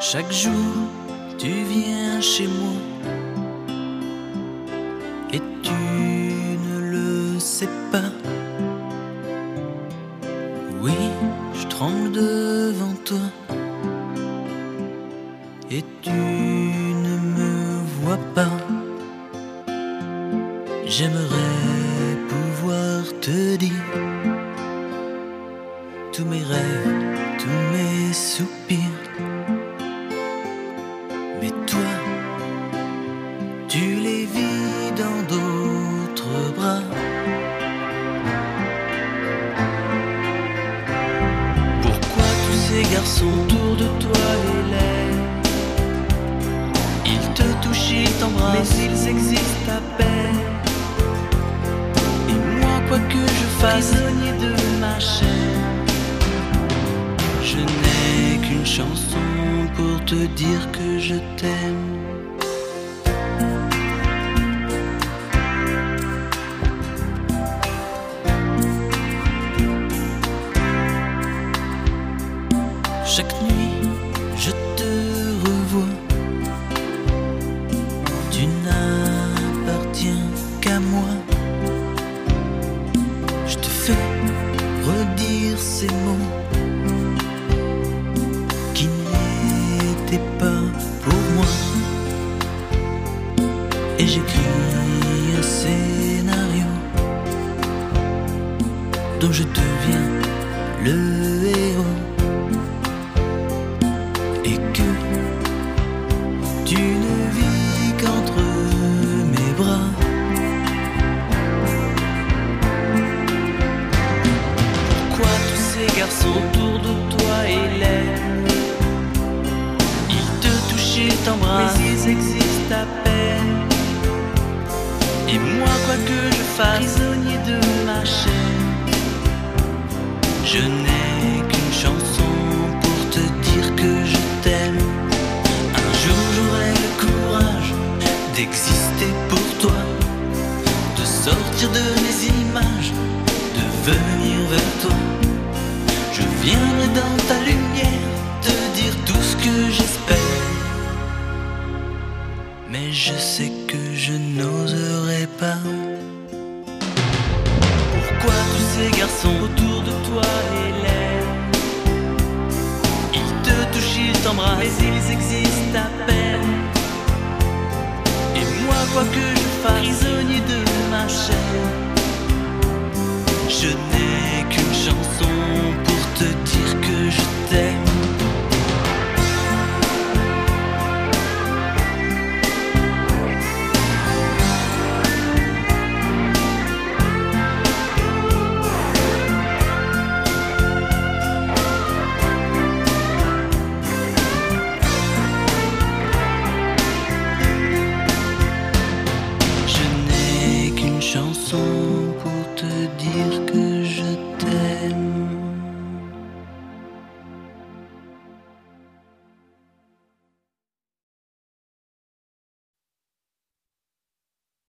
Chaque jour, tu viens chez moi et tu ne le sais pas. Oui, je tremble devant toi et tu ne me vois pas. J'aimerais pouvoir te dire tous mes rêves, tous mes soupirs. Mais toi, tu les vis dans d'autres bras. Pourquoi tous ces garçons autour de toi les lèvent? Ils te touchent, ils t'embrassent, mais ils existent à peine. Et moi, quoi que je fasse, prisonnier de ma chair, je n'ai qu'une chanson pour te dire que je t'aime. Chaque nuit, je te revois. Tu n'appartiens qu'à moi. Je te fais redire ces mots qui n'était pas pour moi. Et j'écris un scénario dont je deviens le héros. Et que tu ne vis qu'entre mes bras. Pourquoi tous ces garçons autour de toi élèvent? Ils t'embrassent, mais ils existent à peine. Et moi, quoi que je fasse, prisonnier de ma chair, je n'ai qu'une chanson pour te dire que je t'aime. Un jour j'aurai le courage d'exister pour toi, de sortir de mes images, de venir vers toi. Je viendrai dans ta lumière te dire tout ce que j'espère. Mais je sais que je n'oserai pas. Pourquoi tous ces garçons autour de toi élèvent? Ils te touchent, ils t'embrassent, mais ils existent à peine. Et moi, quoi que je fasse, prisonnier de ma chair, je n'ai qu'une chanson pour te dire que je t'aime.